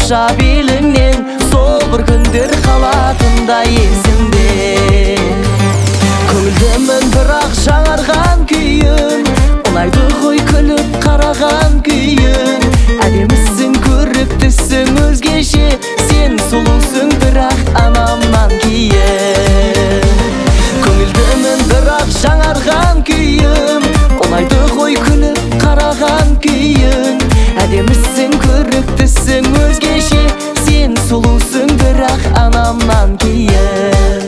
тамаша беліңнен сол бір күндер қалатындай есімде. Көңілдімін бірақ жаңарған күйің, ұнайды ғой күліп қараған күйің. Әдемісің, көріктісің өзгеше, сен сұлусың бірақ анамнан кейін. Көңілдімін бірақ жаңарған күйім, ұнайды ғой күліп қараған күйің. Әдемісің, көріктісің өзгеше, сен сұлусың бірақ анамнан кейін.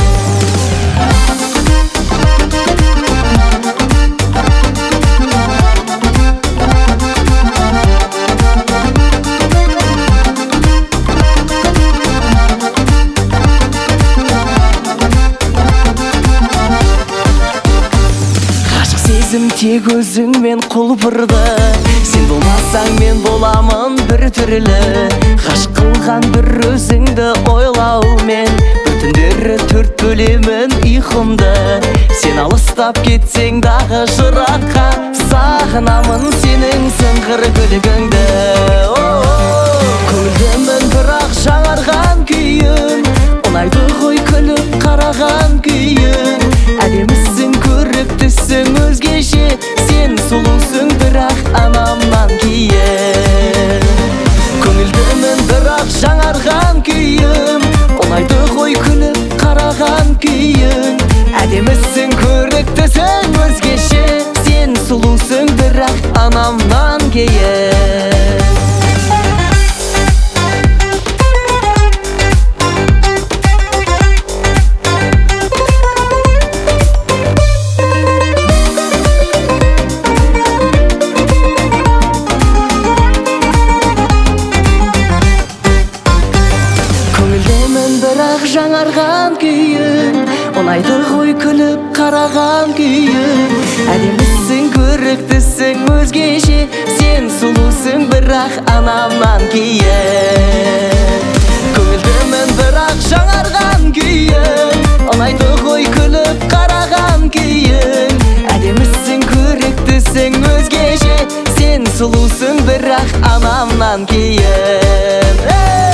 Сезім тек өзіңмен құлпырды, сен болмасаң мен боламын бір түрлі. Ғашық қылған бір өзіңді ойлаумен, бір түндері төрт бөлемін ұйқымды. Сен алыстап кетсең дағы жыраққа, сағынамын сенің сыңғыр күлгіңді. Көңілдімін бірақ жаңарған күйің, ұнайды ғой күліп қараған күйің. Әдемісің, көріктісің өзгеше, сен сұлусың бірақ анамнан кейін. Көңілдімін бірақ жаңарған күйім, ұнайды ғой күліп қараған күйің. Әдемісің, көріктісің өзгеше, сен сұлусың бірақ анамнан кейін. Жаңарған күйің, ұнайды ғой күліп қараған күйің. Әдемісің, көріктісің өзгеше, сен сұлусың бірақ анамнан кейін. Көңілдімін бірақ жаңарған күйің, ұнайды ғой күліп қараған күйің. Әдемісің, көріктісің өзгеше, сен сұлусың бірақ анамнан кейін.